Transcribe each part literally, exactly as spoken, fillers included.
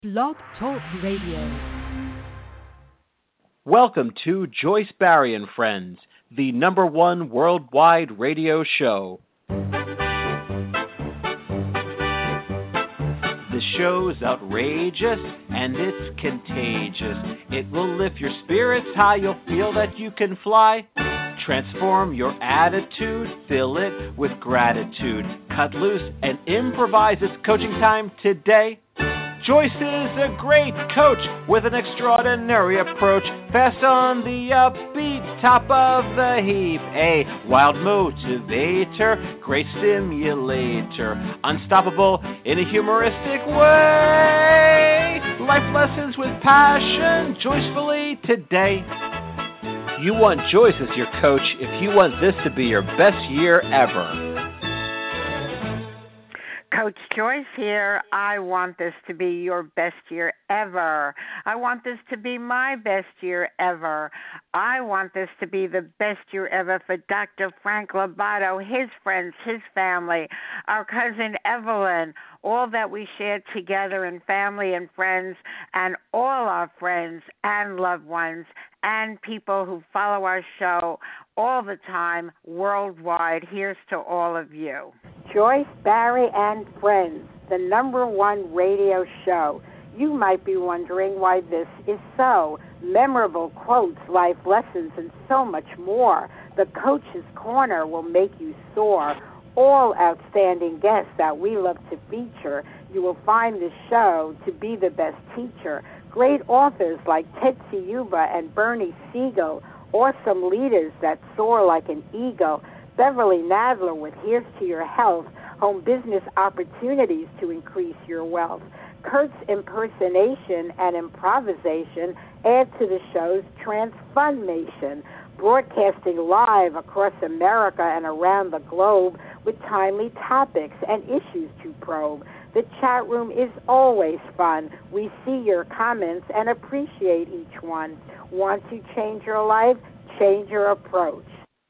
Blog Talk Radio. Welcome to Joyce Barry and Friends, the number one worldwide radio show. The show's outrageous and it's contagious. It will lift your spirits high, you'll feel that you can fly. Transform your attitude, fill it with gratitude. Cut loose and improvise. It's coaching time today. Joyce is a great coach with an extraordinary approach. Fast on the upbeat, top of the heap. A wild motivator, great stimulator. Unstoppable in a humoristic way. Life lessons with passion, joyfully today. You want Joyce as your coach if you want this to be your best year ever. Coach Joyce here. I want this to be your best year ever. I want this to be my best year ever. I want this to be the best year ever for Doctor Frank Lobato, his friends, his family, our cousin Evelyn, all that we shared together in family and friends, and all our friends and loved ones and people who follow our show all the time worldwide. Here's to all of you. Joyce, Barry, and Friends, the number one radio show. You might be wondering why this is so. Memorable quotes, life lessons, and so much more. The Coach's Corner will make you soar. All outstanding guests that we love to feature. You will find this show to be the best teacher. Great authors like Tetsi Yuba and Bernie Siegel. Awesome leaders that soar like an eagle. Beverly Nadler with Here's to Your Health, home business opportunities to increase your wealth. Kurt's impersonation and improvisation add to the show's transformation, broadcasting live across America and around the globe with timely topics and issues to probe. The chat room is always fun. We see your comments and appreciate each one. Want to change your life? Change your approach.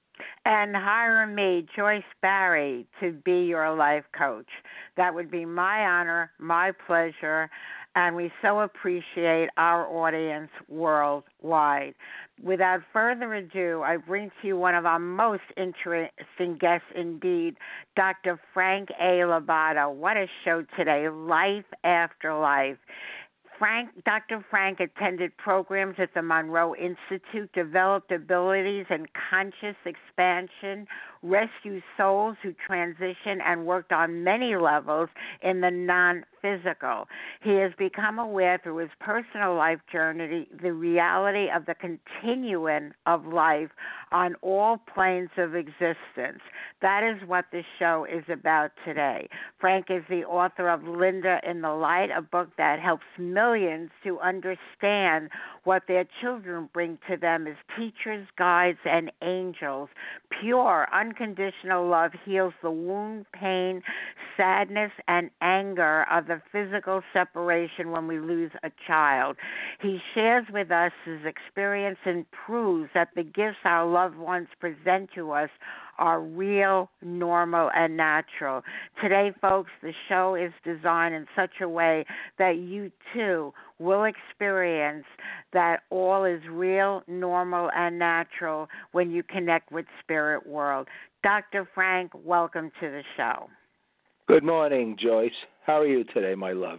And hire me, Joyce Barry, to be your life coach. That would be my honor, my pleasure, and we so appreciate our audience worldwide. Without further ado, I bring to you one of our most interesting guests indeed, Doctor Frank A. Lobato. What a show today, Life After Life. Frank, Doctor Frank attended programs at the Monroe Institute, developed abilities in conscious expansion, rescued souls who transition, and worked on many levels in the non-physical. He has become aware through his personal life journey the reality of the continuum of life on all planes of existence. That is what this show is about today. Frank is the author of Linda in the Light, a book that helps millions to understand what their children bring to them as teachers, guides, and angels. Pure, unconditional love heals the wound, pain, sadness, and anger of the physical separation when we lose a child. He shares with us his experience and proves that the gifts our loved ones present to us are real, normal, and natural. Today, folks, the show is designed in such a way that you, too, will experience that all is real, normal, and natural when you connect with Spirit World. Doctor Frank, welcome to the show. Good morning, Joyce. How are you today, my love?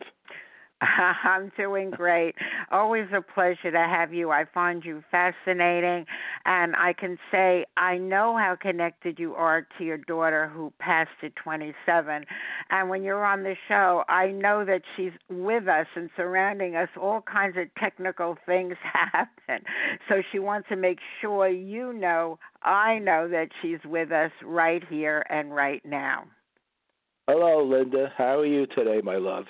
I'm doing great. Always a pleasure to have you. I find you fascinating, and I can say I know how connected you are to your daughter who passed at twenty-seven. And when you're on the show, I know that she's with us and surrounding us. All kinds of technical things happen. So she wants to make sure you know, I know that she's with us right here and right now. Hello, Linda. How are you today, my love?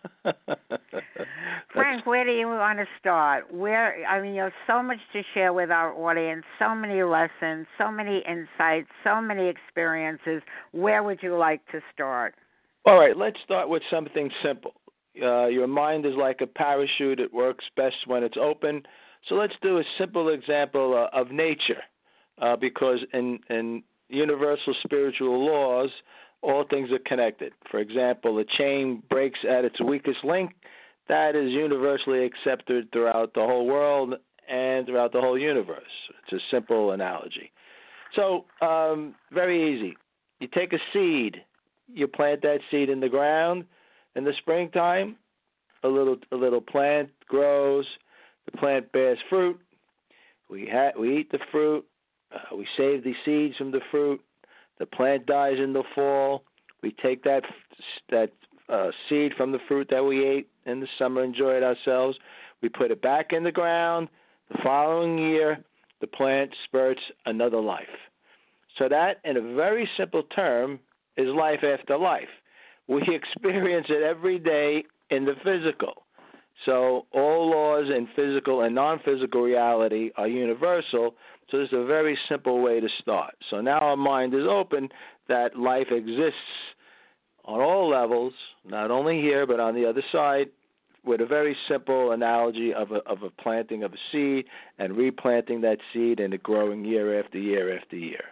Frank, where do you want to start? Where I mean, you have so much to share with our audience, so many lessons, so many insights, so many experiences. Where would you like to start? All right, let's start with something simple. Uh, your mind is like a parachute. It works best when it's open. So let's do a simple example uh, of nature, uh, because in, in universal spiritual laws, all things are connected. For example, a chain breaks at its weakest link, that is universally accepted throughout the whole world and throughout the whole universe. It's a simple analogy. So, um, very easy. You take a seed, you plant that seed in the ground. In the springtime, a little a little plant grows. The plant bears fruit. We ha- we eat the fruit. Uh, we save the seeds from the fruit. The plant dies in the fall. We take that that uh, seed from the fruit that we ate in the summer, enjoy it ourselves. We put it back in the ground. The following year, the plant spurts another life. So that, in a very simple term, is life after life. We experience it every day in the physical. So all laws in physical and non-physical reality are universal. So this is a very simple way to start. So now our mind is open that life exists on all levels, not only here but on the other side, with a very simple analogy of a, of a planting of a seed and replanting that seed and it growing year after year after year.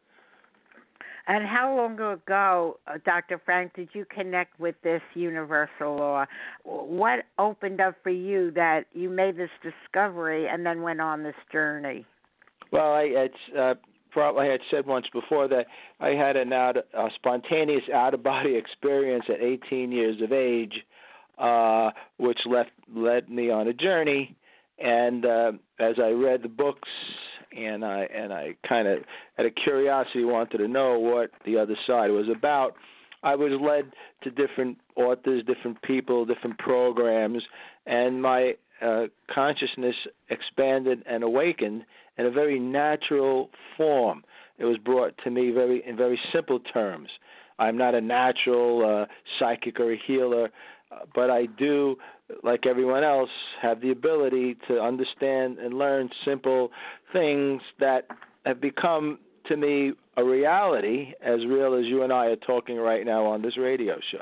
And how long ago, uh, Doctor Frank, did you connect with this universal law? What opened up for you that you made this discovery and then went on this journey? Well, I had, uh, probably I had said once before that I had an out, a spontaneous out-of-body experience at eighteen years of age, uh, which left led me on a journey. And uh, as I read the books, and I and I kind of had a curiosity, wanted to know what the other side was about, I was led to different authors, different people, different programs, and my uh, consciousness expanded and awakened in a very natural form. It was brought to me very in very simple terms. I'm not a natural uh, psychic or a healer, uh, but I do, like everyone else, have the ability to understand and learn simple things that have become, to me, a reality, as real as you and I are talking right now on this radio show.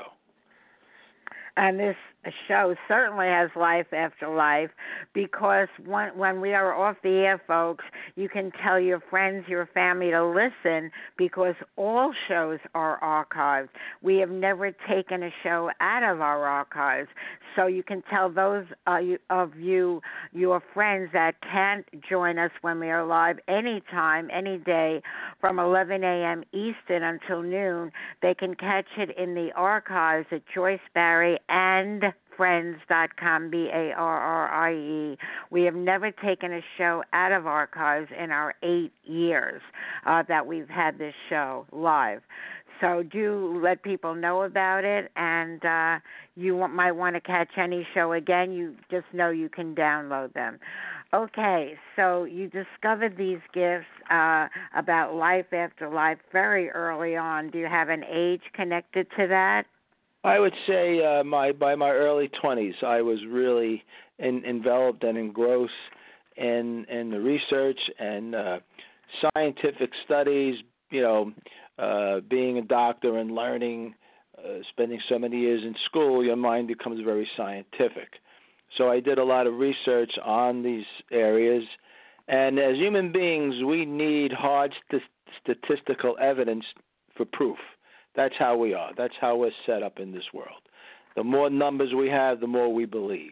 And this show certainly has life after life, because when, when we are off the air, folks, you can tell your friends, your family to listen, because all shows are archived. We have never taken a show out of our archives. So you can tell those uh, of you, your friends that can't join us when we are live anytime, any day, from eleven a.m. Eastern until noon, they can catch it in the archives at Joyce Barrie and friends dot com, B A R R I E. We have never taken a show out of archives in our eight years uh, that we've had this show live. So do let people know about it, and uh, you want, might want to catch any show again, you just know you can download them. Okay, so you discovered these gifts uh, about life after life very early on. Do you have an age connected to that? I would say uh, my by my early twenties, I was really in, enveloped and engrossed in in the research and uh, scientific studies. You know, uh, being a doctor and learning, uh, spending so many years in school, your mind becomes very scientific. So I did a lot of research on these areas, and as human beings, we need hard st- statistical evidence for proof. That's how we are. That's how we're set up in this world. The more numbers we have, the more we believe.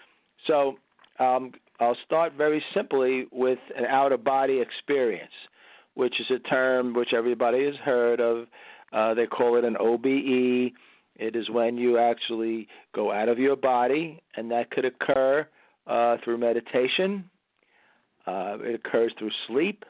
So um, I'll start very simply with an out-of-body experience, which is a term which everybody has heard of. Uh, they call it an O B E. It is when you actually go out of your body, and that could occur uh, through meditation. Uh, it occurs through sleep.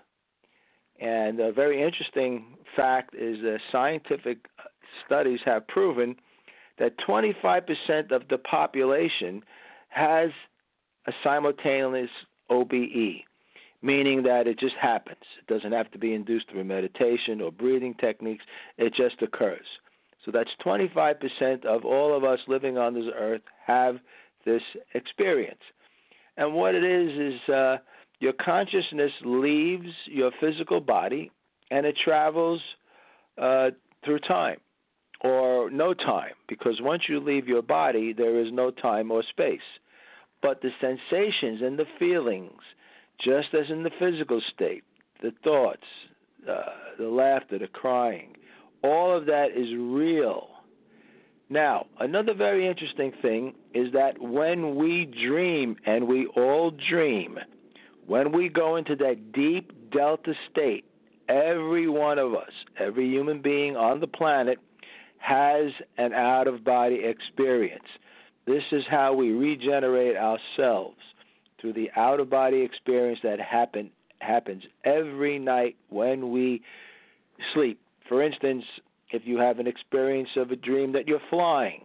And a very interesting fact is that scientific studies have proven that twenty-five percent of the population has a simultaneous O B E, meaning that it just happens. It doesn't have to be induced through meditation or breathing techniques. It just occurs. So that's twenty-five percent of all of us living on this earth have this experience. And what it is is uh, your consciousness leaves your physical body, and it travels uh, through time or no time, because once you leave your body, there is no time or space. But the sensations and the feelings, just as in the physical state, the thoughts, uh, the laughter, the crying, all of that is real. Now, another very interesting thing is that when we dream, and we all dream, when we go into that deep delta state, every one of us, every human being on the planet has an out-of-body experience. This is how we regenerate ourselves, through the out-of-body experience that happen, happens every night when we sleep. For instance, if you have an experience of a dream that you're flying,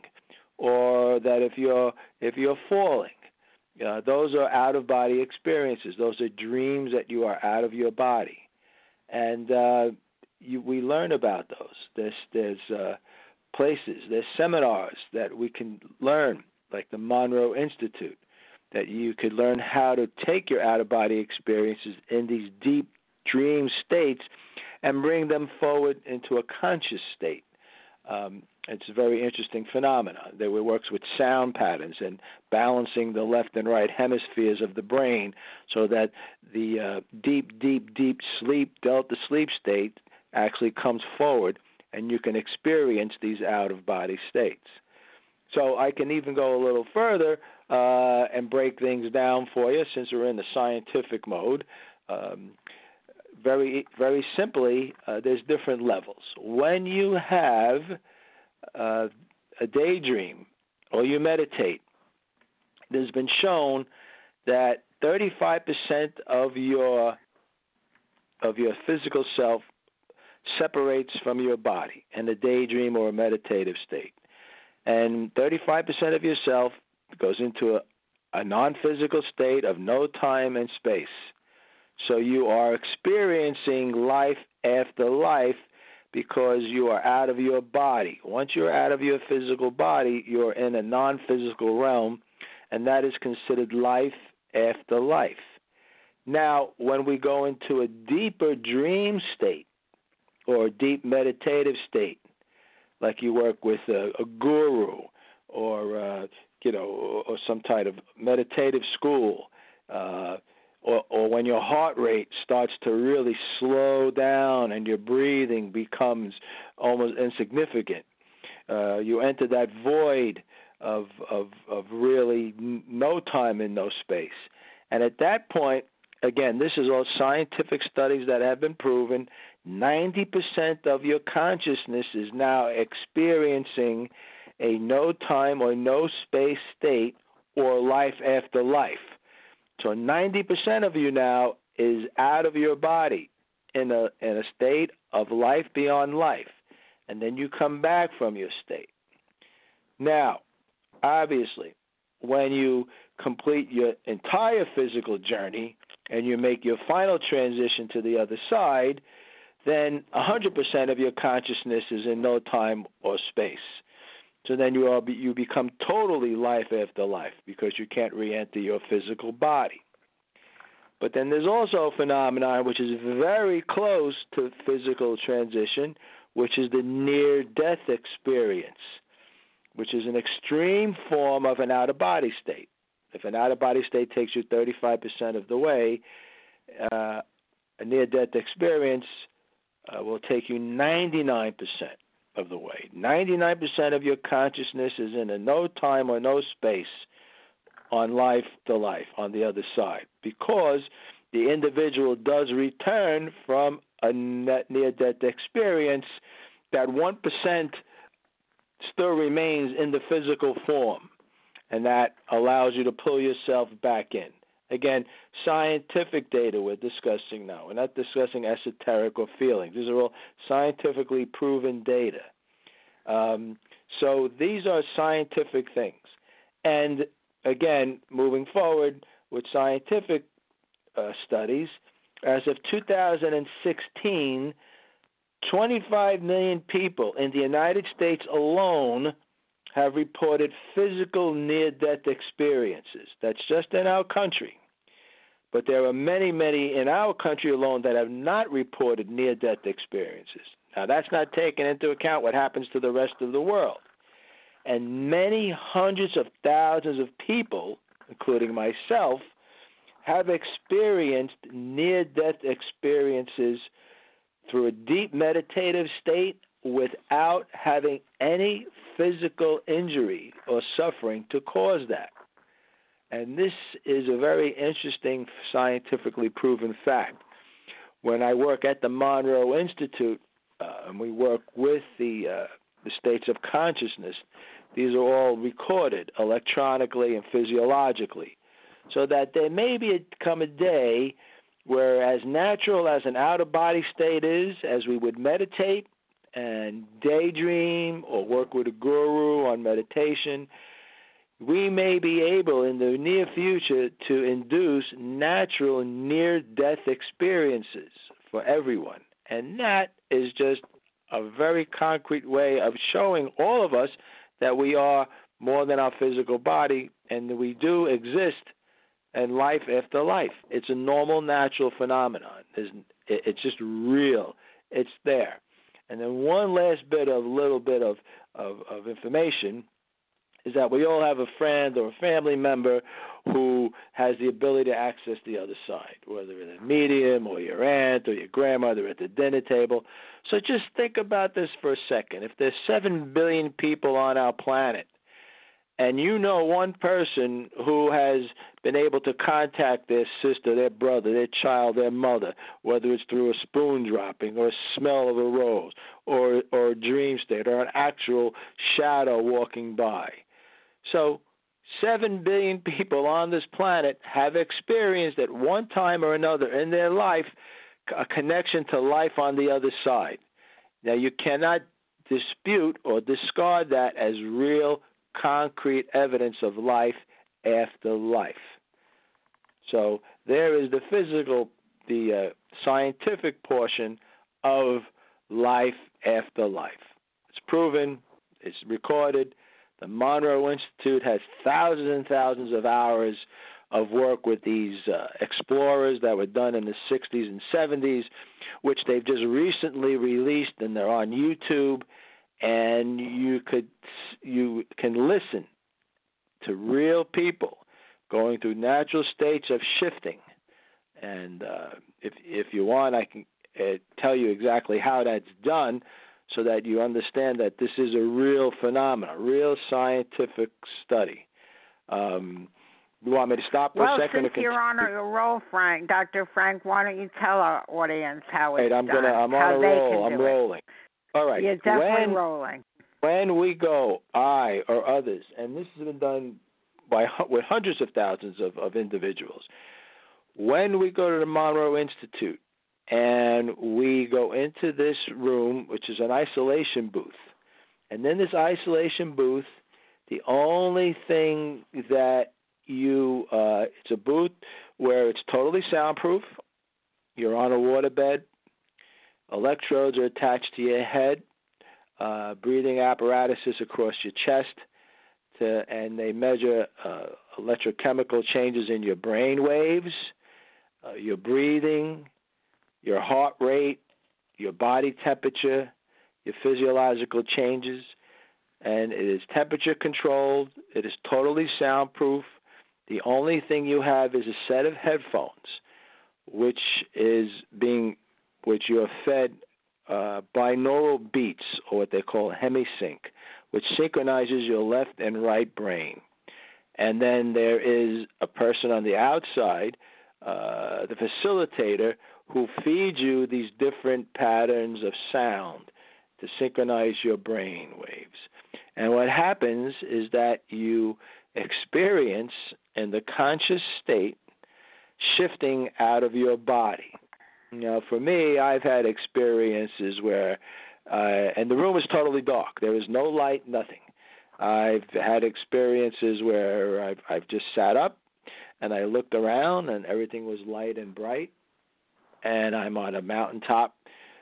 or that if you're if you're falling, uh, those are out-of-body experiences. Those are dreams that you are out of your body, and uh, you, we learn about those. There's there's uh, places, there's seminars that we can learn, like the Monroe Institute, that you could learn how to take your out-of-body experiences in these deep dream states and bring them forward into a conscious state. Um, it's a very interesting phenomenon that works with sound patterns and balancing the left and right hemispheres of the brain so that the uh, deep, deep, deep sleep, delta sleep state actually comes forward and you can experience these out-of-body states. So I can even go a little further uh, and break things down for you since we're in the scientific mode. Um, Very, very simply, uh, there's different levels. When you have uh, a daydream or you meditate, it has been shown that thirty-five percent of your of your physical self separates from your body in a daydream or a meditative state, and thirty-five percent of yourself goes into a, a non-physical state of no time and space. So you are experiencing life after life because you are out of your body. Once you're out of your physical body, you're in a non-physical realm, and that is considered life after life. Now, when we go into a deeper dream state or a deep meditative state, like you work with a, a guru or, uh, you know, or some type of meditative school, uh, Or, or when your heart rate starts to really slow down and your breathing becomes almost insignificant, uh, you enter that void of, of, of really no time and no space. And at that point, again, this is all scientific studies that have been proven, ninety percent of your consciousness is now experiencing a no time or no space state or life after life. So ninety percent of you now is out of your body in a in a state of life beyond life, and then you come back from your state. Now, obviously, when you complete your entire physical journey and you make your final transition to the other side, then one hundred percent of your consciousness is in no time or space. So then you are you become totally life after life because you can't re-enter your physical body. But then there's also a phenomenon which is very close to physical transition, which is the near-death experience, which is an extreme form of an out-of-body state. If an out-of-body state takes you thirty-five percent of the way, uh, a near-death experience uh, will take you ninety-nine percent of the way. ninety-nine percent of your consciousness is in a no time or no space on life to life on the other side, because the individual does return from a near-death experience. That one percent still remains in the physical form, and that allows you to pull yourself back in. Again, scientific data we're discussing now. We're not discussing esoteric or feelings. These are all scientifically proven data. Um, so these are scientific things. And again, moving forward with scientific uh, studies, as of two thousand sixteen, twenty-five million people in the United States alone have reported physical near-death experiences. That's just in our country. But there are many, many in our country alone that have not reported near-death experiences. Now, that's not taking into account what happens to the rest of the world. And many hundreds of thousands of people, including myself, have experienced near-death experiences through a deep meditative state without having any physical injury or suffering to cause that. And this is a very interesting scientifically proven fact. When I work at the Monroe Institute, uh, and we work with the, uh, the states of consciousness, these are all recorded electronically and physiologically, so that there may be come a day where, as natural as an out-of-body state is, as we would meditate and daydream or work with a guru on meditation, we may be able in the near future to induce natural near-death experiences for everyone. And that is just a very concrete way of showing all of us that we are more than our physical body and that we do exist in life after life. It's a normal, natural phenomenon. It's just real. It's there. And then one last bit of little bit of, of, of information is that we all have a friend or a family member who has the ability to access the other side, whether it's a medium or your aunt or your grandmother at the dinner table. So just think about this for a second. If there's seven billion people on our planet, and you know one person who has been able to contact their sister, their brother, their child, their mother, whether it's through a spoon dropping or a smell of a rose or, or a dream state or an actual shadow walking by. So seven billion people on this planet have experienced at one time or another in their life a connection to life on the other side. Now, you cannot dispute or discard that as real, concrete evidence of life after life. So there is the physical, the uh, scientific portion of life after life. It's proven, it's recorded. The Monroe Institute has thousands and thousands of hours of work with these uh, explorers that were done in the sixties and seventies, which they've just recently released, and they're on YouTube. And you could you can listen to real people going through natural states of shifting. And uh, if if you want, I can uh, tell you exactly how that's done, so that you understand that this is a real phenomenon, a real scientific study. Um, you want me to stop for well, a second? Well, since you're on a roll, Frank, Doctor Frank, why don't you tell our audience how it's Wait, I'm done, gonna, I'm how on a they roll. can I'm do rolling. It. All right. You're definitely when, rolling. When we go, I or others, and this has been done by with hundreds of thousands of, of individuals, when we go to the Monroe Institute, and we go into this room, which is an isolation booth. And in this isolation booth, the only thing that you, uh, it's a booth where it's totally soundproof. You're on a waterbed. Electrodes are attached to your head. Uh, breathing apparatuses across your chest. To, and they measure uh, electrochemical changes in your brain waves, uh, your breathing, your heart rate, your body temperature, your physiological changes, and it is temperature controlled. It is totally soundproof. The only thing you have is a set of headphones, which is being, which you are fed uh, binaural beats, or what they call hemisync, which synchronizes your left and right brain. And then there is a person on the outside, uh, the facilitator, who feeds you these different patterns of sound to synchronize your brain waves. And what happens is that you experience in the conscious state shifting out of your body. Now, for me, I've had experiences where, uh, and the room is totally dark. There is no light, nothing. I've had experiences where I've, I've just sat up and I looked around and everything was light and bright. And I'm on a mountaintop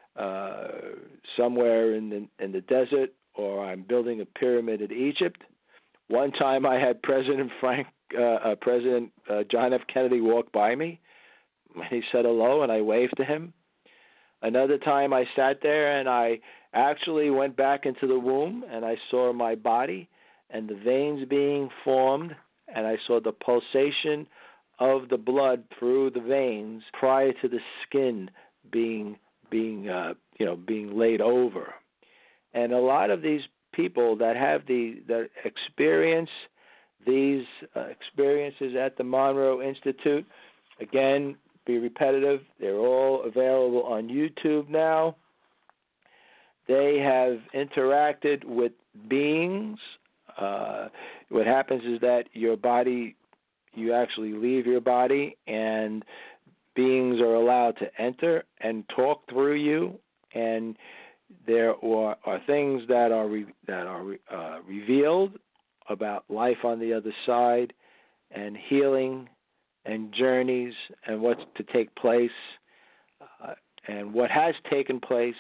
uh, somewhere in the, in the desert, or I'm building a pyramid in Egypt. One time I had President Frank, uh, uh, President uh, John F. Kennedy walk by me. He said hello, and I waved to him. Another time I sat there, and I actually went back into the womb, and I saw my body and the veins being formed, and I saw the pulsation of the blood through the veins prior to the skin being being uh, you know being laid over. And a lot of these people that have the that experience these uh, experiences at the Monroe Institute, again, be repetitive, they're all available on YouTube now. They have interacted with beings. Uh, what happens is that your body, you actually leave your body, and beings are allowed to enter and talk through you, and there are, are things that are re, that are uh, revealed about life on the other side, and healing, and journeys, and what's to take place, uh, and what has taken place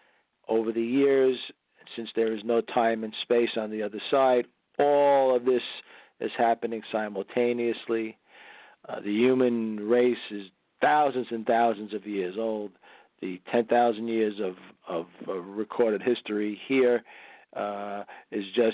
over the years, since there is no time and space on the other side. All of this is happening simultaneously. Uh, the human race is thousands and thousands of years old. The ten thousand years of, of, of recorded history here uh, is just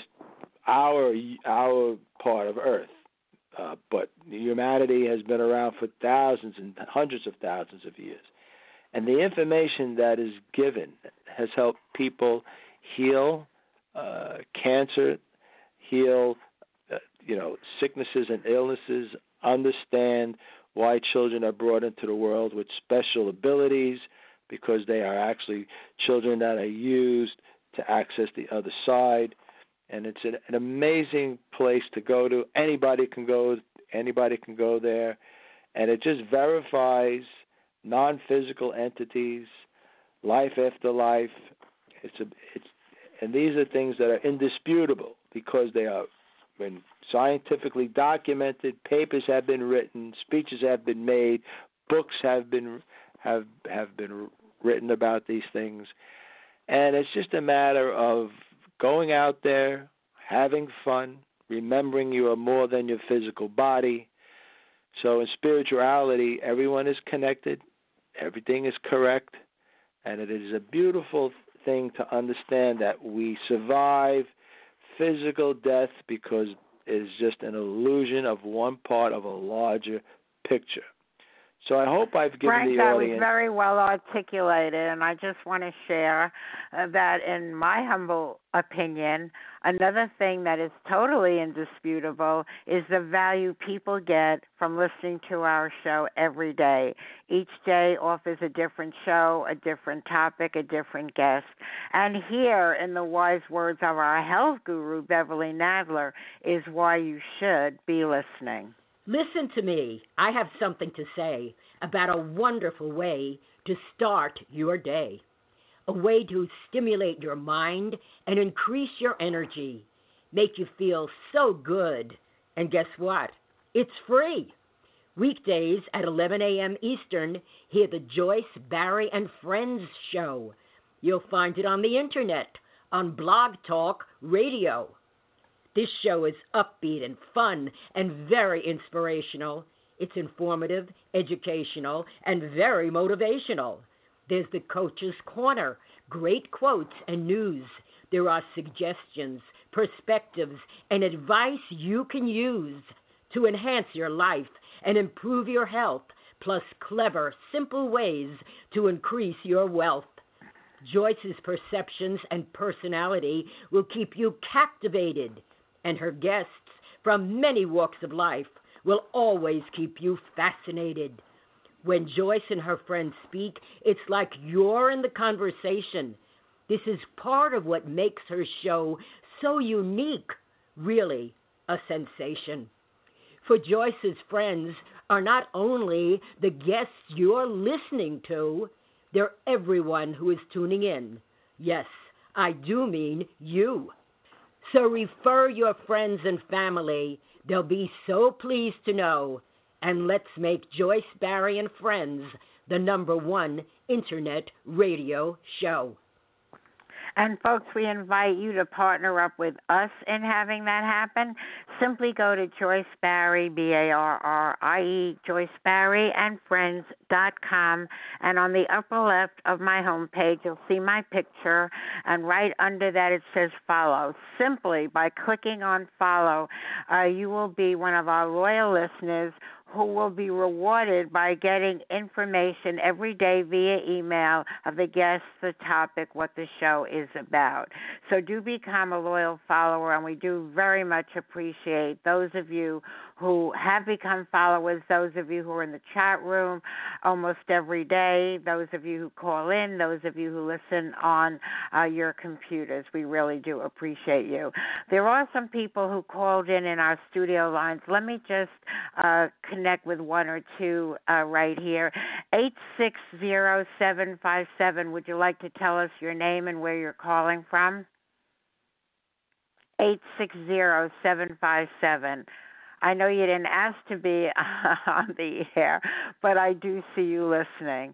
our our part of Earth. Uh, but humanity has been around for thousands and hundreds of thousands of years. And the information that is given has helped people heal uh, cancer, heal uh, you know sicknesses and illnesses, understand why children are brought into the world with special abilities, because they are actually children that are used to access the other side. And it's an, an amazing place to go to. Anybody can go. Anybody can go there, and it just verifies non-physical entities, life after life. It's a, it's, and these are things that are indisputable because they are been scientifically documented. Papers have been written, speeches have been made, books have been have have been written about these things, and it's just a matter of going out there, having fun, remembering you are more than your physical body. So in spirituality, everyone is connected, everything is correct, and it is a beautiful thing to understand that we survive physical death because it is just an illusion of one part of a larger picture. So I hope I've given Frank, the that audience... was very well articulated, and I just want to share uh, that in my humble opinion, another thing that is totally indisputable is the value people get from listening to our show every day. Each day offers a different show, a different topic, a different guest. And here, in the wise words of our health guru, Beverly Nadler, is why you should be listening. Listen to me. I have something to say about a wonderful way to start your day, a way to stimulate your mind and increase your energy, make you feel so good. And guess what? It's free. Weekdays at eleven a.m. Eastern, hear the Joyce, Barry, and Friends show. You'll find it on the internet, on Blog Talk Radio. This show is upbeat and fun and very inspirational. It's informative, educational, and very motivational. There's the Coach's Corner, great quotes and news. There are suggestions, perspectives, and advice you can use to enhance your life and improve your health, plus clever, simple ways to increase your wealth. Joyce's perceptions and personality will keep you captivated, and her guests from many walks of life will always keep you fascinated. When Joyce and her friends speak, it's like you're in the conversation. This is part of what makes her show so unique, really a sensation. For Joyce's friends are not only the guests you're listening to, they're everyone who is tuning in. Yes, I do mean you. So refer your friends and family. They'll be so pleased to know. And let's make Joyce, Barry, and Friends the number one internet radio show. And folks, we invite you to partner up with us in having that happen. Simply go to Joyce Barry, B A R R I E, Joyce Barry and Friends dot com. And on the upper left of my homepage, you'll see my picture. And right under that, it says follow. Simply by clicking on follow, uh, you will be one of our loyal listeners who will be rewarded by getting information every day via email of the guests, the topic, what the show is about. So do become a loyal follower, and we do very much appreciate those of you who have become followers, those of you who are in the chat room almost every day, those of you who call in, those of you who listen on uh, your computers. We really do appreciate you. There are some people who called in in our studio lines. Let me just uh, connect with one or two uh, right here. eight six zero, seven five seven, would you like to tell us your name and where you're calling from? eight six zero, seven five seven. I know you didn't ask to be on the air, but I do see you listening.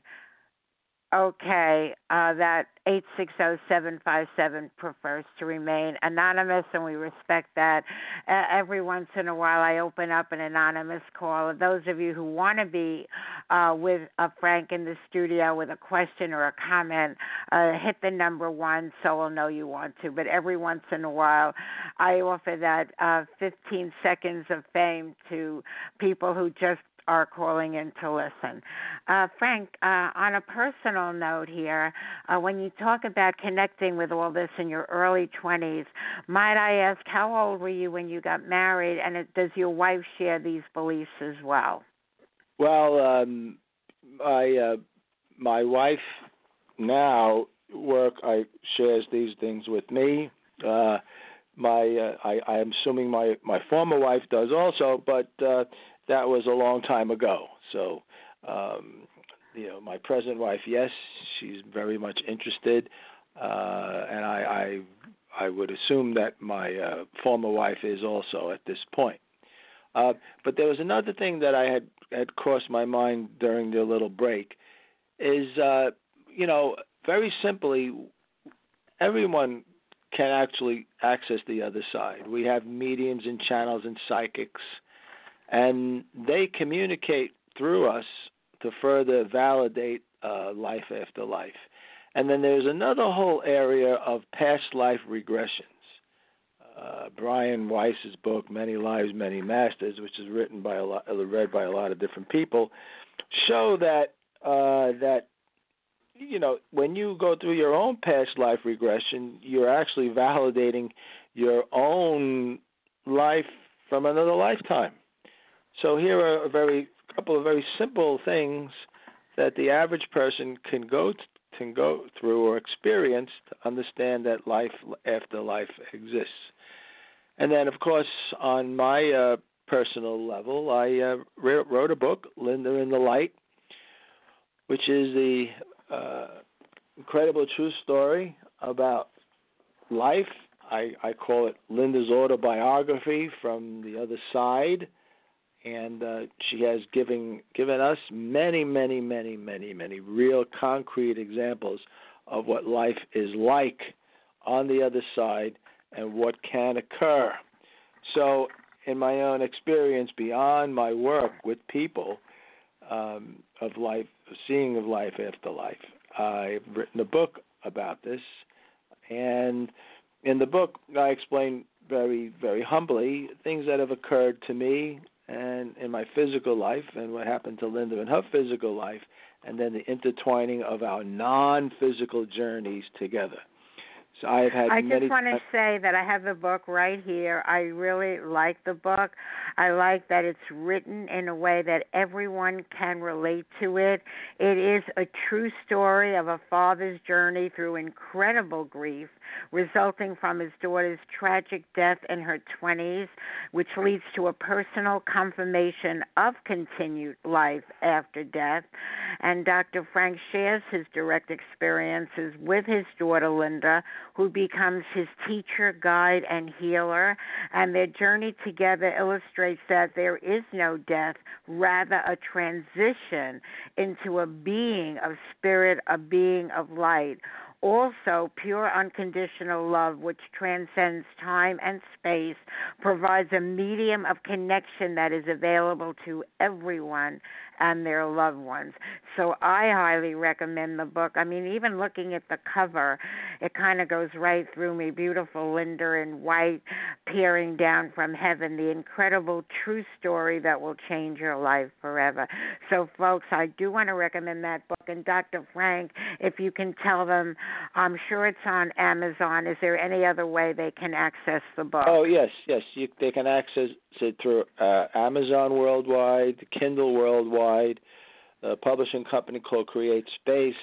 Okay, uh, that eight six zero, seven five seven prefers to remain anonymous, and we respect that. Uh, every once in a while, I open up an anonymous call. Those of you who want to be uh, with uh, Frank in the studio with a question or a comment, uh, hit the number one so we'll know you want to. But every once in a while, I offer that uh, fifteen seconds of fame to people who just are calling in to listen. Uh, Frank, uh, on a personal note here, uh, when you talk about connecting with all this in your early twenties, might I ask, how old were you when you got married, and it, does your wife share these beliefs as well? Well, um, my, uh, my wife now work, I shares these things with me. Uh, my, uh, I, I am assuming my, my former wife does also, but uh, that was a long time ago. So, um, you know, my present wife, yes, she's very much interested, uh, and I, I, I would assume that my uh, former wife is also at this point. Uh, but there was another thing that I had had crossed my mind during the little break, is uh, you know, very simply, everyone can actually access the other side. We have mediums and channels and psychics, and they communicate through us to further validate uh, life after life. And then there's another whole area of past life regressions. Uh, Brian Weiss's book, Many Lives, Many Masters, which is written by a lot, read by a lot of different people, show that uh, that you know, when you go through your own past life regression, you're actually validating your own life from another lifetime. So here are a very couple of very simple things that the average person can go can go through or experience to understand that life after life exists. And then, of course, on my uh, personal level, I uh, wrote a book, Linda in the Light, which is the uh, incredible true story about life. I, I call it Linda's autobiography from the other side. And uh, she has given given us many, many, many, many, many real concrete examples of what life is like on the other side and what can occur. So in my own experience, beyond my work with people um, of life, seeing of life after life, I've written a book about this. And in the book, I explain very, very humbly things that have occurred to me and in my physical life, and what happened to Linda in her physical life, and then the intertwining of our non-physical journeys together. So I have had I many. just want to say that I have the book right here. I really like the book. I like that it's written in a way that everyone can relate to it. It is a true story of a father's journey through incredible grief resulting from his daughter's tragic death in her twenties, which leads to a personal confirmation of continued life after death. And Doctor Frank shares his direct experiences with his daughter, Linda, who becomes his teacher, guide, and healer. And their journey together illustrates that there is no death, rather a transition into a being of spirit, a being of light. also pure unconditional love, which transcends time and space, provides a medium of connection that is available to everyone and their loved ones. So I highly recommend the book. I mean, even looking at the cover, it kind of goes right through me. Beautiful Linda in white, peering down from heaven, the incredible true story that will change your life forever. So, folks, I do want to recommend that book. And Doctor Frank, if you can tell them, I'm sure it's on Amazon. Is there any other way they can access the book? Oh, yes, yes. You, they can access it through uh, Amazon worldwide, Kindle worldwide, a publishing company called Create Space,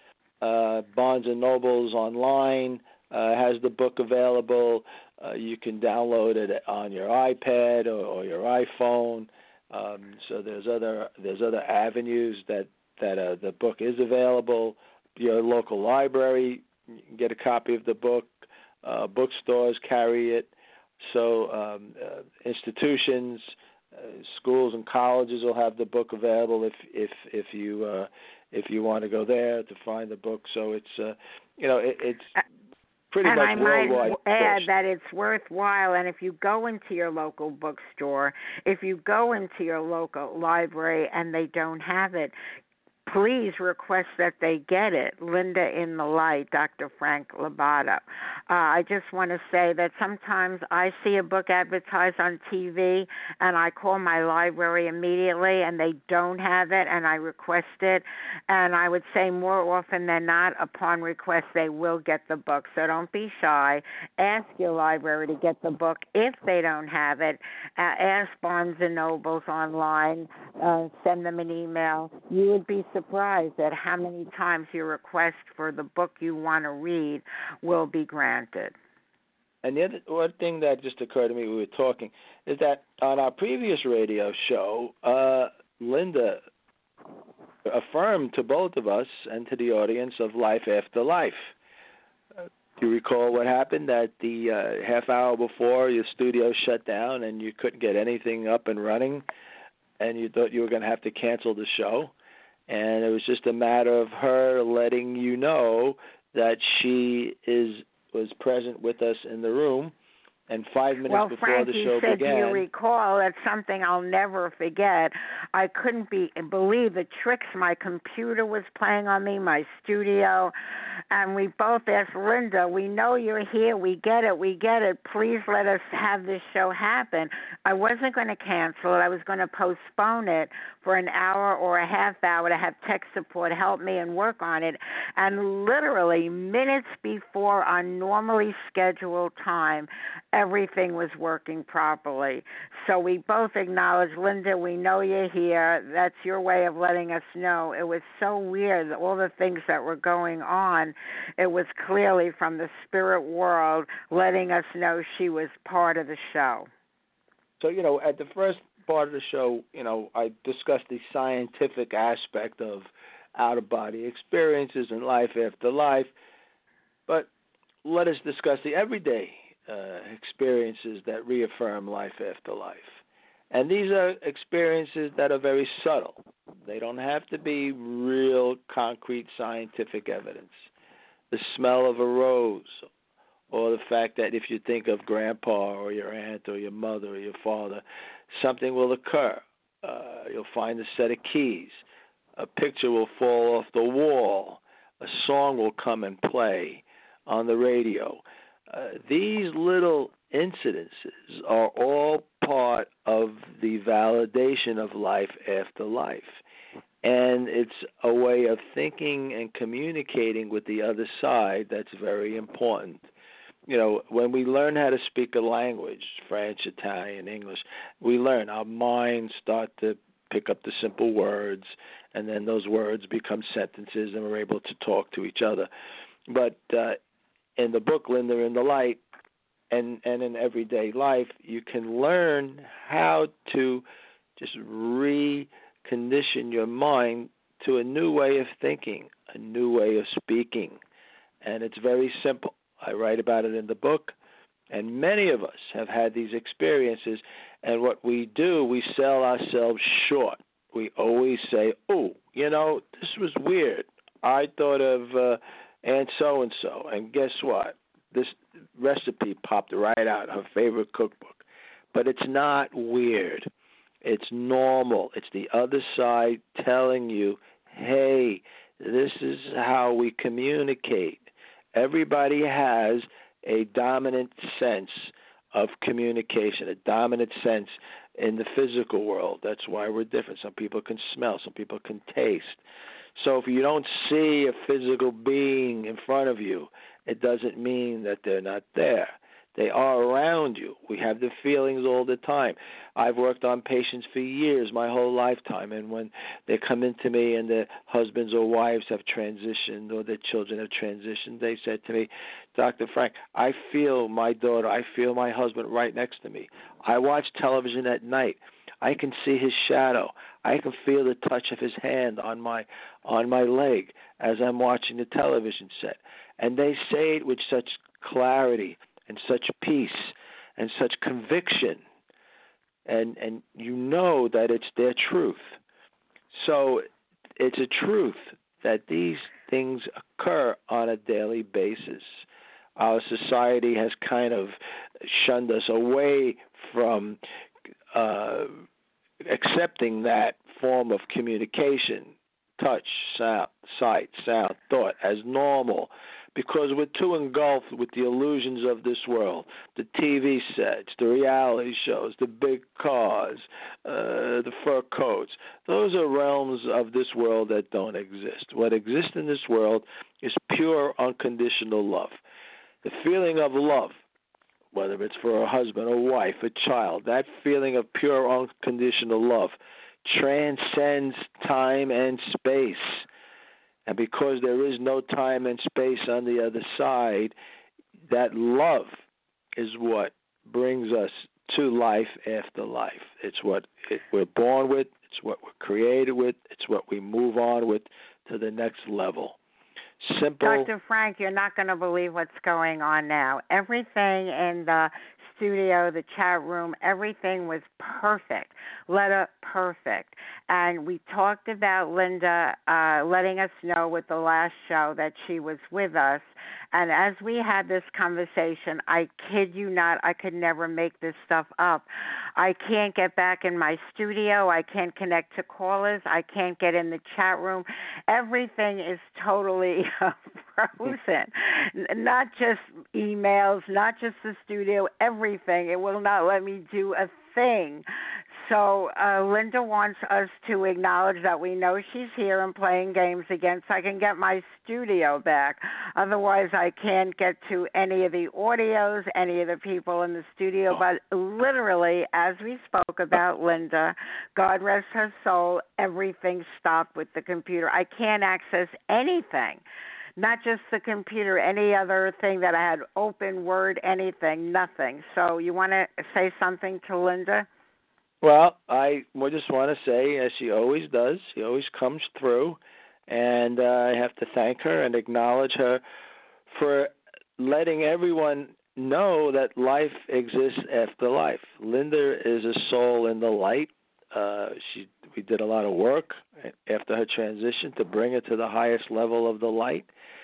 uh, Barnes and Noble's online uh, has the book available. Uh, you can download it on your iPad or, or your iPhone. Um, so there's other there's other avenues that that uh, the book is available. Your local library, you can get a copy of the book. Uh, bookstores carry it. So um, uh, institutions, uh, schools, and colleges will have the book available if if if you uh, if you want to go there to find the book. So it's uh, you know it, it's pretty and much I worldwide. might add that it's worthwhile. And if you go into your local bookstore, if you go into your local library and they don't have it, please request that they get it. Linda in the Light, Doctor Frank Labato. Uh, I just want to say that sometimes I see a book advertised on T V and I call my library immediately and they don't have it and I request it. And I would say more often than not, upon request, they will get the book. So don't be shy. Ask your library to get the book. If they don't have it, uh, ask Barnes and Nobles online. Uh, send them an email. You would be surprised at how many times your request for the book you want to read will be granted. And the other one thing that just occurred to me, we were talking, is that on our previous radio show, uh, Linda affirmed to both of us and to the audience of life after life. Uh, do you recall what happened? That the uh, half hour before your studio shut down and you couldn't get anything up and running, and you thought you were going to have to cancel the show. And it was just a matter of her letting you know that she is was present with us in the room. And five minutes well, before Frank, the you show said began, you recall, that's something I'll never forget. I couldn't be believe the tricks my computer was playing on me, my studio, and we both asked Linda, we know you're here, we get it, we get it, please let us have this show happen. I wasn't going to cancel it. I was going to postpone it for an hour or a half hour to have tech support help me and work on it. And literally minutes before our normally scheduled time, everything was working properly. So we both acknowledged, Linda, we know you're here. That's your way of letting us know. It was so weird, all the things that were going on. It was clearly from the spirit world letting us know she was part of the show. So, you know, at the first part of the show, you know, I discussed the scientific aspect of out-of-body experiences and life after life. But let us discuss the everyday uh, experiences that reaffirm life after life. And these are experiences that are very subtle. They don't have to be real, concrete, scientific evidence. The smell of a rose, or the fact that if you think of grandpa or your aunt or your mother or your father, something will occur. Uh, you'll find a set of keys. A picture will fall off the wall. A song will come and play on the radio. Uh, these little incidences are all part of the validation of life after life. And it's a way of thinking and communicating with the other side that's very important. You know, when we learn how to speak a language, French, Italian, English, we learn. Our minds start to pick up the simple words, and then those words become sentences, and we're able to talk to each other. But uh, in the book, Linda in the Light, and, and in everyday life, you can learn how to just recondition your mind to a new way of thinking, a new way of speaking. And it's very simple. I write about it in the book, and many of us have had these experiences, and what we do, we sell ourselves short. We always say, oh, you know, this was weird. I thought of uh, Aunt so-and-so, and guess what? This recipe popped right out, her favorite cookbook. But it's not weird. It's normal. It's the other side telling you, hey, this is how we communicate. Everybody has a dominant sense of communication, a dominant sense in the physical world. That's why we're different. Some people can smell, some people can taste. So if you don't see a physical being in front of you, it doesn't mean that they're not there. They are around you. We have the feelings all the time. I've worked on patients for years, my whole lifetime, and when they come into me and their husbands or wives have transitioned or their children have transitioned, they said to me, Doctor Frank, I feel my daughter, I feel my husband right next to me. I watch television at night. I can see his shadow. I can feel the touch of his hand on my on my leg as I'm watching the television set. And they say it with such clarity and such peace and such conviction. And and you know that it's their truth. So it's a truth that these things occur on a daily basis. Our society has kind of shunned us away from uh, accepting that form of communication, touch, sound, sight, sound, thought, as normal, because we're too engulfed with the illusions of this world, the T V sets, the reality shows, the big cars, uh, the fur coats. Those are realms of this world that don't exist. What exists in this world is pure, unconditional love. The feeling of love, whether it's for a husband, a wife, a child, that feeling of pure, unconditional love transcends time and space. And because there is no time and space on the other side, that love is what brings us to life after life. It's what it, we're born with. It's what we're created with. It's what we move on with to the next level. Simple. Doctor Frank, you're not going to believe what's going on now. Everything in the studio, the chat room, everything was perfect. Letta, perfect. And we talked about Linda uh, letting us know with the last show that she was with us. And as we had this conversation, I kid you not, I could never make this stuff up. I can't get back in my studio. I can't connect to callers. I can't get in the chat room. Everything is totally frozen. Not just emails, not just the studio, everything. It will not let me do a thing. So uh, Linda wants us to acknowledge that we know she's here and playing games again so I can get my studio back. Otherwise, I can't get to any of the audios, any of the people in the studio. But literally, as we spoke about Linda, God rest her soul, everything stopped with the computer. I can't access anything. Not just the computer, any other thing that I had open, Word, anything, nothing. So you want to say something to Linda? Well, I just want to say, as she always does, she always comes through, and uh, I have to thank her and acknowledge her for letting everyone know that life exists after life. Linda is a soul in the light. Uh, she we did a lot of work after her transition to bring her to the highest level of the light.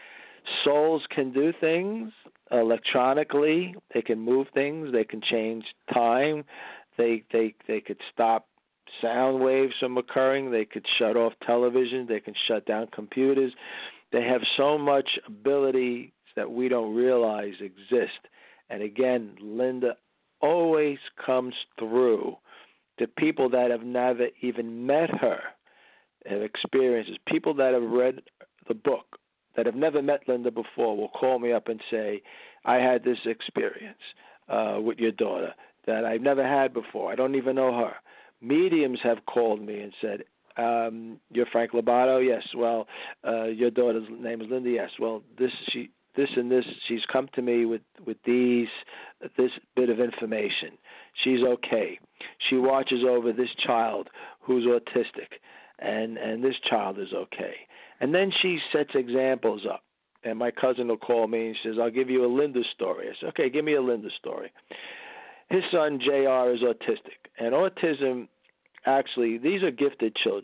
Souls can do things electronically. They can move things. They can change time. They they they could stop sound waves from occurring. They could shut off television. They can shut down computers. They have so much ability that we don't realize exist. And again, Linda always comes through to people that have never even met her and experiences. People that have read the book, that have never met Linda before, will call me up and say, I had this experience uh, with your daughter that I've never had before. I don't even know her. Mediums have called me and said, um, you're Frank Lobato? Yes. Well, uh, your daughter's name is Linda? Yes. Well, this she this and this, she's come to me with, with these, this bit of information. She's okay. She watches over this child who's autistic, and, and this child is okay. And then she sets examples up. And my cousin will call me and says, I'll give you a Linda story. I said, okay, give me a Linda story. His son, J R, is autistic. And autism, actually, these are gifted children.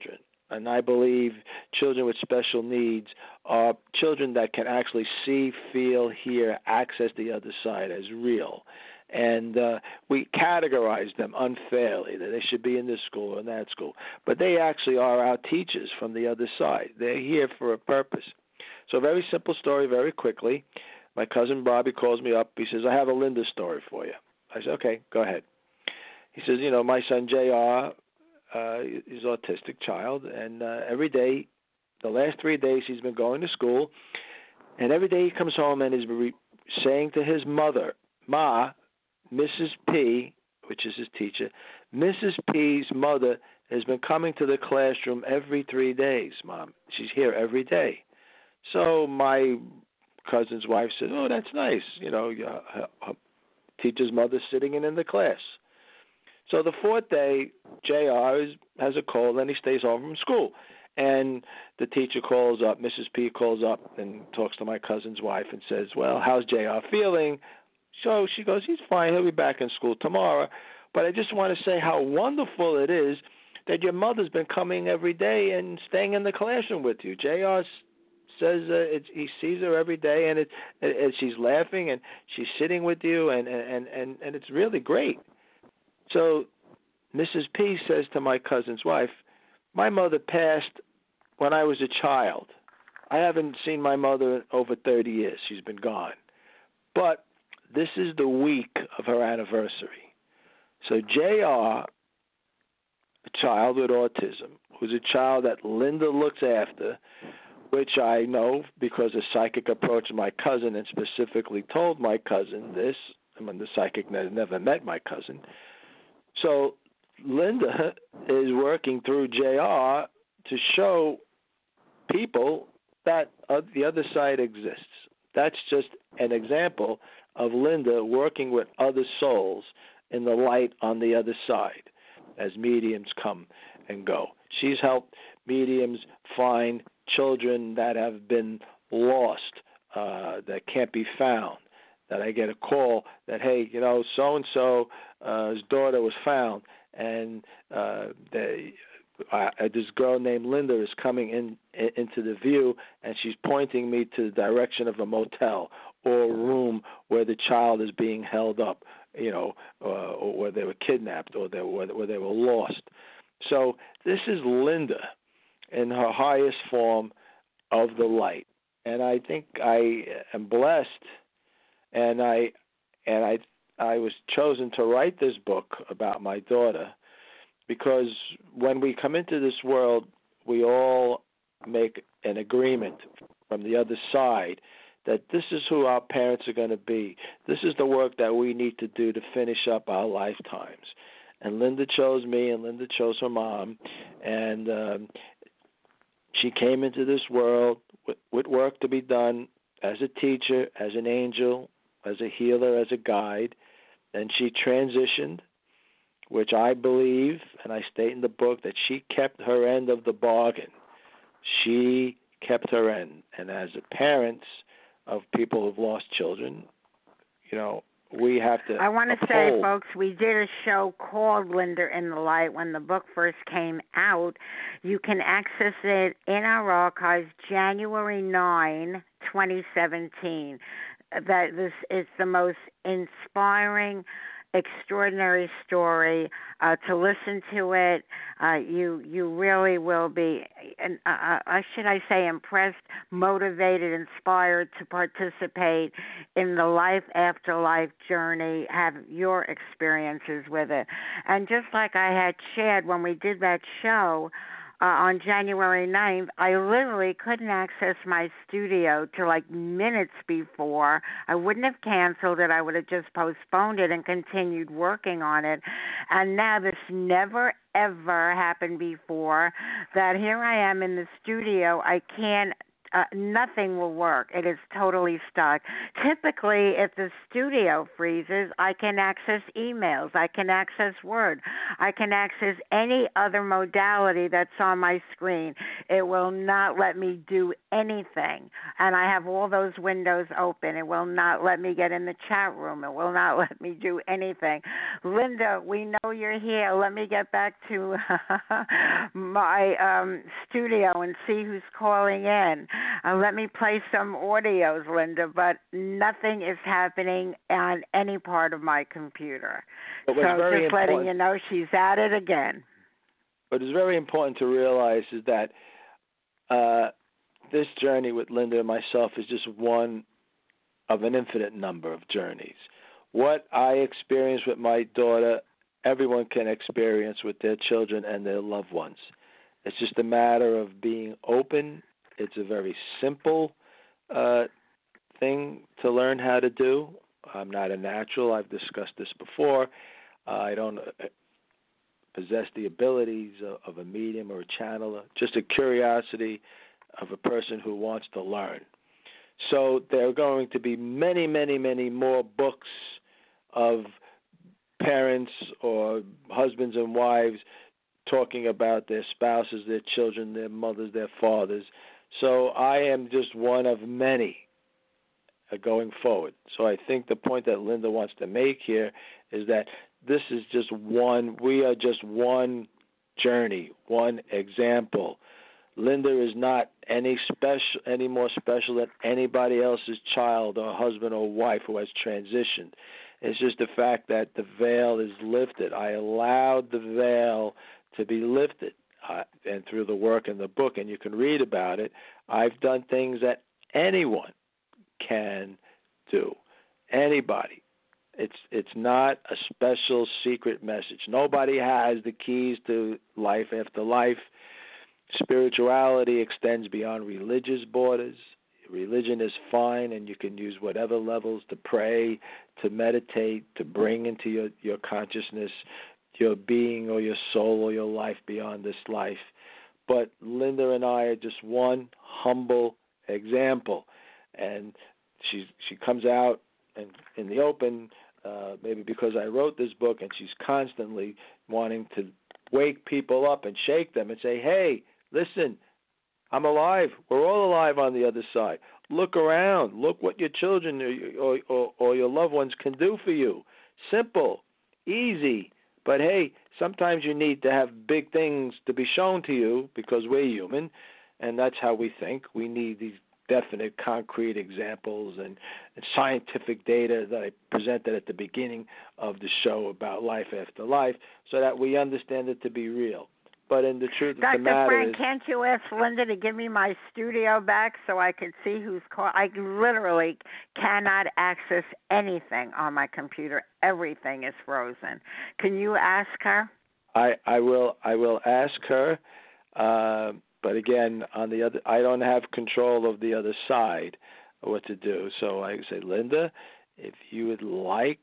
And I believe children with special needs are children that can actually see, feel, hear, access the other side as real. And uh, we categorize them unfairly, that they should be in this school or in that school. But they actually are our teachers from the other side. They're here for a purpose. So very simple story, very quickly. My cousin Bobby calls me up. He says, I have a Linda story for you. I said, okay, go ahead. He says, you know, my son J R uh, is an autistic child, and uh, every day, the last three days he's been going to school, and every day he comes home and is re- saying to his mother, Ma, Missus P, which is his teacher, Missus P's mother has been coming to the classroom every three days, Mom. She's here every day. So my cousin's wife said, oh, that's nice. You know, her, her teacher's mother's sitting in, in the class. So the fourth day, J R is, has a cold, and he stays home from school. And the teacher calls up, Missus P calls up and talks to my cousin's wife and says, well, how's J R feeling? So she goes, he's fine. He'll be back in school tomorrow. But I just want to say how wonderful it is that your mother's been coming every day and staying in the classroom with you. J R says uh, it, he sees her every day, and it, it, it, she's laughing, and she's sitting with you, and, and, and, and it's really great. So Missus P says to my cousin's wife, my mother passed when I was a child. I haven't seen my mother in over thirty years. She's been gone. But this is the week of her anniversary. So J R, a child with autism, who's a child that Linda looks after, which I know because a psychic approached my cousin and specifically told my cousin this. I mean, the psychic never met my cousin. So Linda is working through J R to show people that uh, the other side exists. That's just an example of Linda working with other souls in the light on the other side as mediums come and go. She's helped mediums find children that have been lost, uh, that can't be found. That I get a call that, hey, you know, so-and-so, uh, his daughter was found, and uh, they, uh, this girl named Linda is coming in, in into the view, and she's pointing me to the direction of a motel or a room where the child is being held up, you know, uh, or where they were kidnapped or they were, where they were lost. So this is Linda in her highest form of the light, and I think I am blessed. And I and I I was chosen to write this book about my daughter because when we come into this world, we all make an agreement from the other side that this is who our parents are going to be. This is the work that we need to do to finish up our lifetimes. And Linda chose me, and Linda chose her mom, and um, she came into this world with, with work to be done as a teacher, as an angel, as a healer, as a guide, and she transitioned, which I believe, and I state in the book, that she kept her end of the bargain. She kept her end. And as parents of people who've lost children, you know, we have to I want to uphold. say, folks, we did a show called Linda in the Light when the book first came out. You can access it in our archives January ninth, twenty seventeen. That this is the most inspiring, extraordinary story. Uh, to listen to it, uh, you you really will be, uh, uh, should I say, impressed, motivated, inspired to participate in the life after life journey. Have your experiences with it, and just like I had shared when we did that show. Uh, on January ninth, I literally couldn't access my studio till like minutes before. I wouldn't have canceled it. I would have just postponed it and continued working on it. And now this never, ever happened before, that here I am in the studio. I can't uh, nothing will work. It is totally stuck. Typically, if the studio freezes, I can access emails. I can access Word. I can access any other modality that's on my screen. It will not let me do anything. And I have all those windows open. It will not let me get in the chat room. It will not let me do anything. Linda, we know you're here. Let me get back to my um, studio and see who's calling in. Uh, let me play some audios, Linda, but nothing is happening on any part of my computer. So just letting you know she's at it again. What is very important to realize is that uh, this journey with Linda and myself is just one of an infinite number of journeys. What I experienced with my daughter, everyone can experience with their children and their loved ones. It's just a matter of being open. It's a very simple uh, thing to learn how to do. I'm not a natural. I've discussed this before. Uh, I don't possess the abilities of, of a medium or a channeler, just a curiosity of a person who wants to learn. So there are going to be many, many, many more books of parents or husbands and wives talking about their spouses, their children, their mothers, their fathers. So I am just one of many going forward. So I think the point that Linda wants to make here is that this is just one, we are just one journey, one example. Linda is not any special, any more special than anybody else's child or husband or wife who has transitioned. It's just the fact that the veil is lifted. I allowed the veil to be lifted, uh, and through the work in the book, and you can read about it, I've done things that anyone can do. Anybody. It's it's not a special secret message. Nobody has the keys to life after life. Spirituality extends beyond religious borders. Religion is fine, and you can use whatever levels to pray, to meditate, to bring into your, your consciousness your being or your soul or your life beyond this life. But Linda and I are just one humble example. And she she comes out and in the open, uh, maybe because I wrote this book, and she's constantly wanting to wake people up and shake them and say, hey, listen, I'm alive. We're all alive on the other side. Look around. Look what your children or, or, or your loved ones can do for you. Simple, easy. But, hey, sometimes you need to have big things to be shown to you because we're human, and that's how we think. We need these definite, concrete examples and, and scientific data that I presented at the beginning of the show about life after life so that we understand it to be real. But in the truth Doctor of the matter Frank, is, can't you ask Linda to give me my studio back so I can see who's called? I literally cannot access anything on my computer. Everything is frozen. Can you ask her? I, I will. I will ask her. Uh, but again, on the other, I don't have control of the other side of what to do. So I say, Linda, if you would like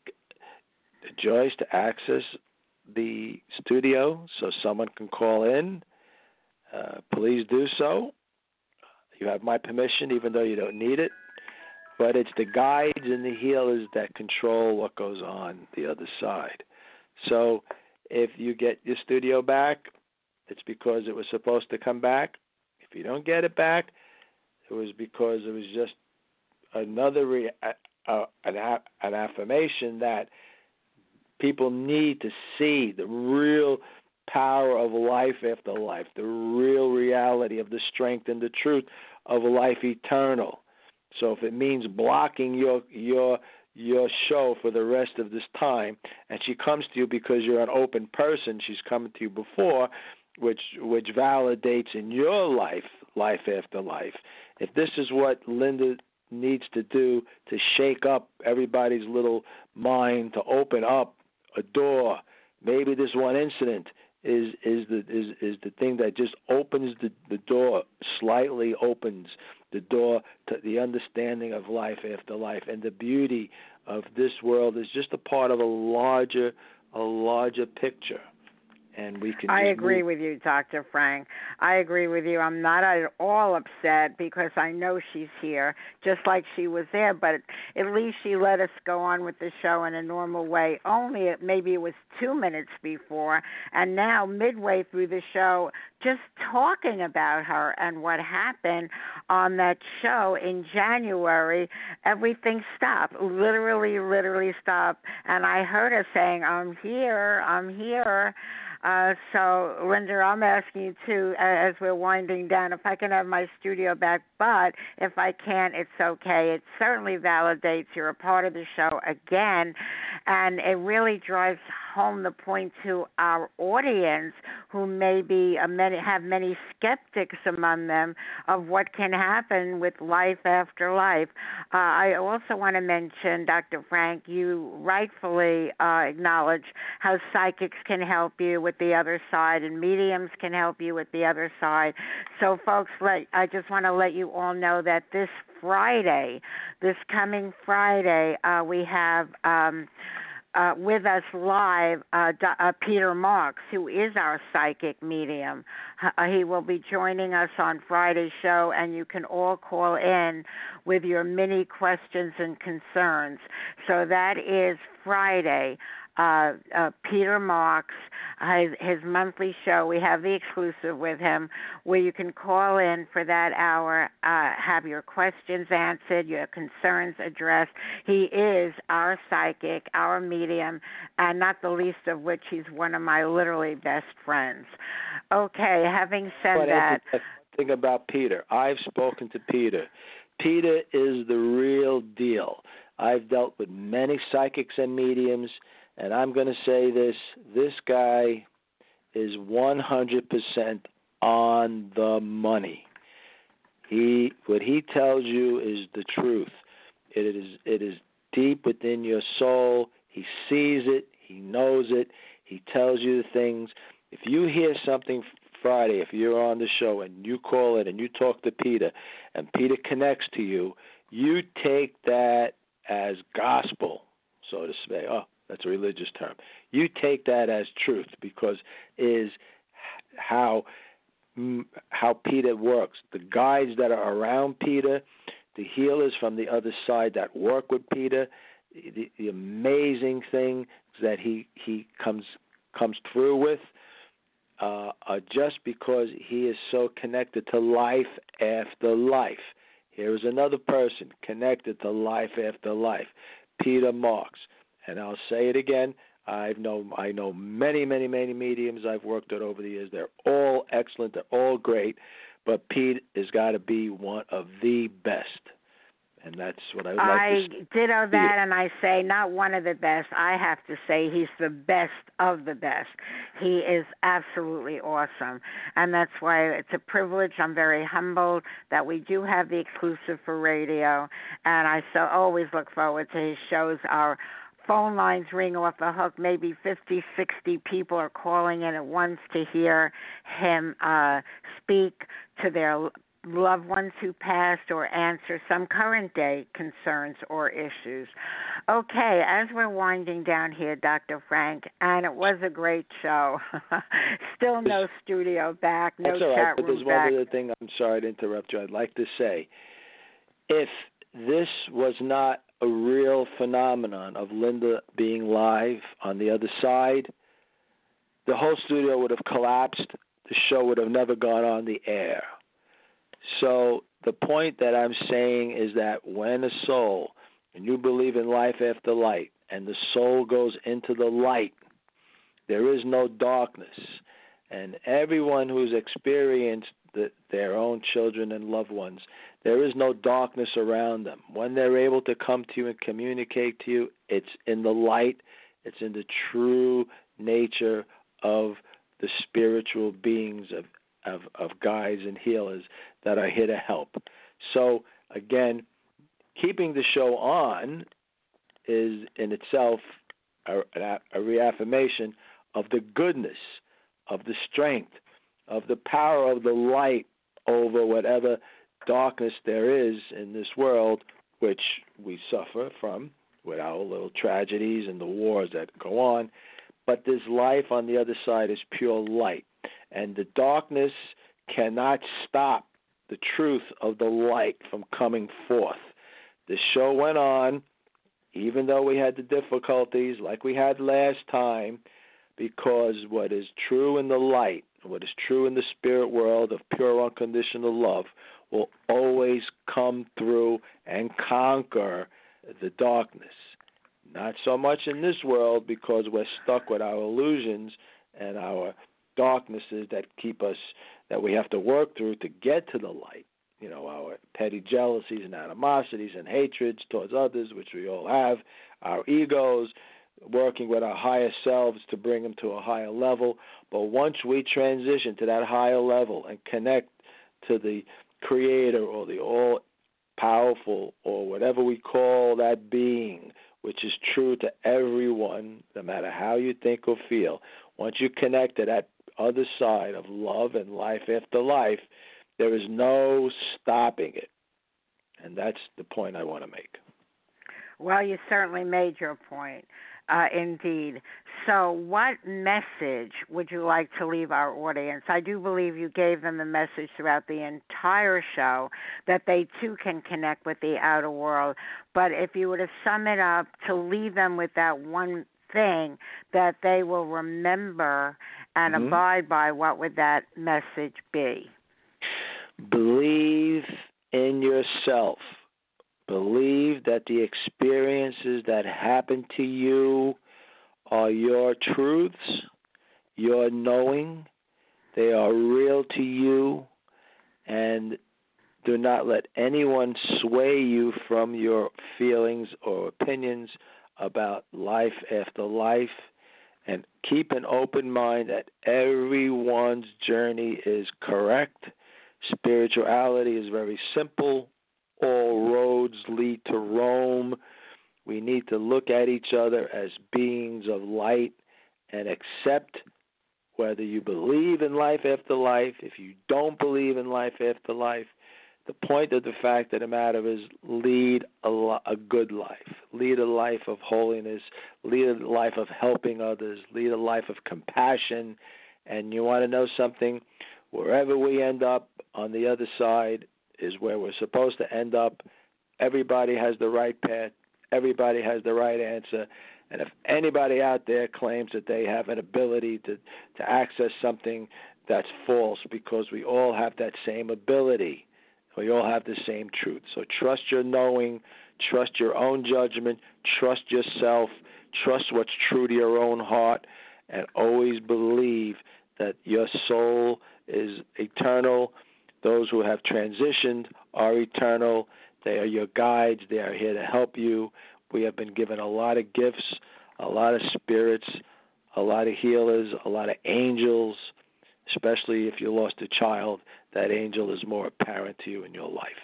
Joyce to access the studio so someone can call in, uh, please do so. You have my permission, even though you don't need it. But it's the guides and the healers that control what goes on the other side. So if you get your studio back, it's because it was supposed to come back. If you don't get it back, it was because it was just another re- uh, an, an affirmation that people need to see the real power of life after life, the real reality of the strength and the truth of life eternal. So if it means blocking your your your show for the rest of this time, and she comes to you because you're an open person, she's coming to you before, which which validates in your life, life after life. If this is what Linda needs to do to shake up everybody's little mind, to open up a door, maybe this one incident is is the is, is the thing that just opens the, the door, slightly opens the door to the understanding of life after life. And the beauty of this world is just a part of a larger a larger picture. and we can I just agree move. with you, Doctor Frank. I agree with you. I'm not at all upset because I know she's here, just like she was there, but at least she let us go on with the show in a normal way. Only it, maybe it was two minutes before, and now midway through the show, just talking about her and what happened on that show in January, everything stopped, literally, literally stopped. And I heard her saying, I'm here, I'm here. Uh, so, Linda, I'm asking you, too, as we're winding down, if I can have my studio back. But if I can't, it's okay. It certainly validates you're a part of the show again. And it really drives home the point to our audience who maybe uh, many, have many skeptics among them of what can happen with life after life. Uh, I also want to mention, Doctor Frank, you rightfully uh, acknowledge how psychics can help you with the other side and mediums can help you with the other side. So, folks, let, I just want to let you all know that this Friday, this coming Friday, uh, we have um, uh, with us live uh, D- uh, Peter Marks, who is our psychic medium. Uh, he will be joining us on Friday's show, and you can all call in with your many questions and concerns. So that is Friday. Uh, uh, Peter Marks, his, his monthly show. We have the exclusive with him where you can call in for that hour, uh, have your questions answered, your concerns addressed. He is our psychic, our medium, and not the least of which he's one of my literally best friends. Okay, having said But that. One thing about Peter, I've spoken to Peter. Peter is the real deal. I've dealt with many psychics and mediums, and I'm going to say this, this guy is one hundred percent on the money. He, what he tells you is the truth. It is, it is deep within your soul. He sees it. He knows it. He tells you the things. If you hear something Friday, if you're on the show and you call it and you talk to Peter and Peter connects to you, you take that as gospel, so to say. Oh, that's a religious term. You take that as truth because is how how Peter works. The guides that are around Peter, the healers from the other side that work with Peter, the, the amazing thing that he he comes comes through with, uh, are just because he is so connected to life after life. Here is another person connected to life after life, Peter Marks. And I'll say it again, I know I know many, many, many mediums I've worked with over the years. They're all excellent. They're all great. But Pete has got to be one of the best. And that's what I would like I to say. I ditto that, and I say not one of the best. I have to say he's the best of the best. He is absolutely awesome. And that's why it's a privilege. I'm very humbled that we do have the exclusive for radio. And I so always look forward to his shows. Our phone lines ring off the hook. Maybe fifty, sixty people are calling in at once to hear him uh, speak to their loved ones who passed or answer some current day concerns or issues. Okay, as we're winding down here, Doctor Frank, and it was a great show. Still no studio back, no That's all right, chat but room there's back. one other thing. I'm sorry to interrupt you. I'd like to say, if this was not a real phenomenon of Linda being live on the other side, the whole studio would have collapsed. The show would have never gone on the air. So the point that I'm saying is that when a soul, and you believe in life after light, and the soul goes into the light, there is no darkness. And everyone who's experienced the, their own children and loved ones, there is no darkness around them. When they're able to come to you and communicate to you, it's in the light, it's in the true nature of the spiritual beings of Of, of guides and healers that are here to help. So, again, keeping the show on is in itself a, a reaffirmation of the goodness, of the strength, of the power of the light over whatever darkness there is in this world, which we suffer from with our little tragedies and the wars that go on. but this life on the other side is pure light. And the darkness cannot stop the truth of the light from coming forth. The show went on, even though we had the difficulties like we had last time, because what is true in the light, what is true in the spirit world of pure unconditional love will always come through and conquer the darkness. Not so much in this world, because we're stuck with our illusions and our darknesses that keep us, that we have to work through to get to the light. You know, our petty jealousies and animosities and hatreds towards others, which we all have, our egos, working with our higher selves to bring them to a higher level. But once we transition to that higher level and connect to the Creator or the all-powerful or whatever we call that being, which is true to everyone, no matter how you think or feel, once you connect to that other side of love and life after life, there is no stopping it. And that's the point I want to make. Well, you certainly made your point, uh, indeed. So what message would you like to leave our audience? I do believe you gave them the message throughout the entire show that they too can connect with the outer world. But if you were to sum it up, to leave them with that one thing that they will remember and mm-hmm. abide by, what would that message be? Believe in yourself. Believe that the experiences that happen to you are your truths, your knowing. They are real to you, and do not let anyone sway you from your feelings or opinions about life after life. And keep an open mind that everyone's journey is correct. Spirituality is very simple. All roads lead to Rome. We need to look at each other as beings of light and accept whether you believe in life after life, if you don't believe in life after life. The point of the fact of the matter is lead a, lo- a good life. Lead a life of holiness. Lead a life of helping others. Lead a life of compassion. And you want to know something? Wherever we end up on the other side is where we're supposed to end up. Everybody has the right path. Everybody has the right answer. And if anybody out there claims that they have an ability to, to access something, that's false, because we all have that same ability. We all have the same truth. So trust your knowing, trust your own judgment, trust yourself, trust what's true to your own heart, and always believe that your soul is eternal. Those who have transitioned are eternal. They are your guides. They are here to help you. We have been given a lot of gifts, a lot of spirits, a lot of healers, a lot of angels, especially if you lost a child. That angel is more apparent to you in your life.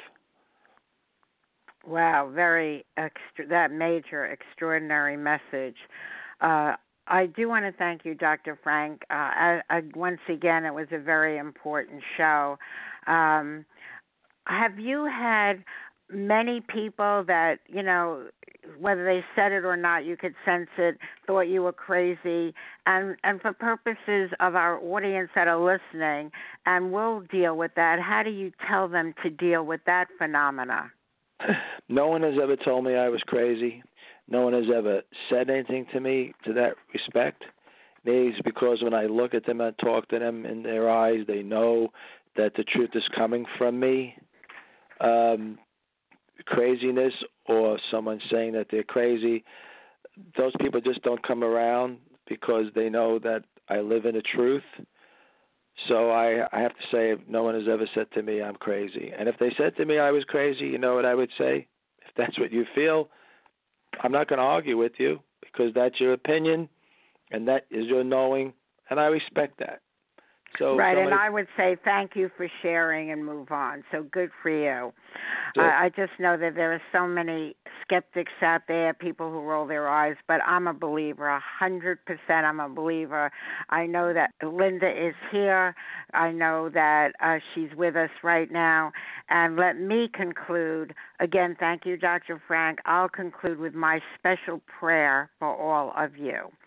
Wow, very extra, that major, extraordinary message. Uh, I do want to thank you, Doctor Frank. Uh, I, I, once again, it was a very important show. Um, have you had many people that, you know, whether they said it or not, you could sense it, thought you were crazy? And, and for purposes of our audience that are listening, and we'll deal with that, how do you tell them to deal with that phenomena? No one has ever told me I was crazy. No one has ever said anything to me to that respect. Maybe it's because when I look at them and talk to them in their eyes, they know that the truth is coming from me. Um, craziness or someone saying that they're crazy, those people just don't come around because they know that I live in the truth. So I, I have to say, no one has ever said to me I'm crazy. And if they said to me I was crazy, you know what I would say? If that's what you feel, I'm not going to argue with you, because that's your opinion and that is your knowing, and I respect that. So right, somebody, and I would say thank you for sharing and move on. So good for you. So, I, I just know that there are so many skeptics out there, people who roll their eyes, but I'm a believer, a hundred percent I'm a believer. I know that Linda is here. I know that uh, she's with us right now. And let me conclude. Again, thank you, Doctor Frank. I'll conclude with my special prayer for all of you.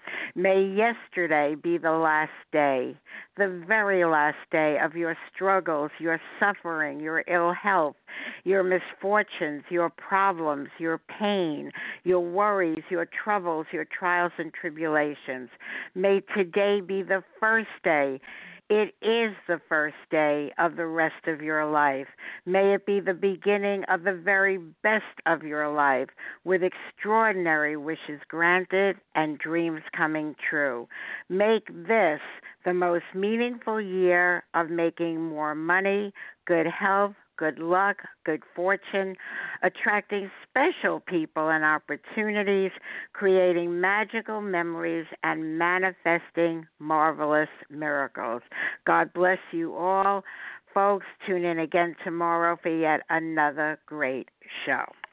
May yesterday be the last day, the very last day of your struggles, your suffering, your ill health, your misfortunes, your problems, your pain, your worries, your troubles, your trials and tribulations. May today be the first day. It is the first day of the rest of your life. May it be the beginning of the very best of your life, with extraordinary wishes granted and dreams coming true. Make this the most meaningful year of making more money, good health, good luck, good fortune, attracting special people and opportunities, creating magical memories, and manifesting marvelous miracles. God bless you all. Folks, tune in again tomorrow for yet another great show.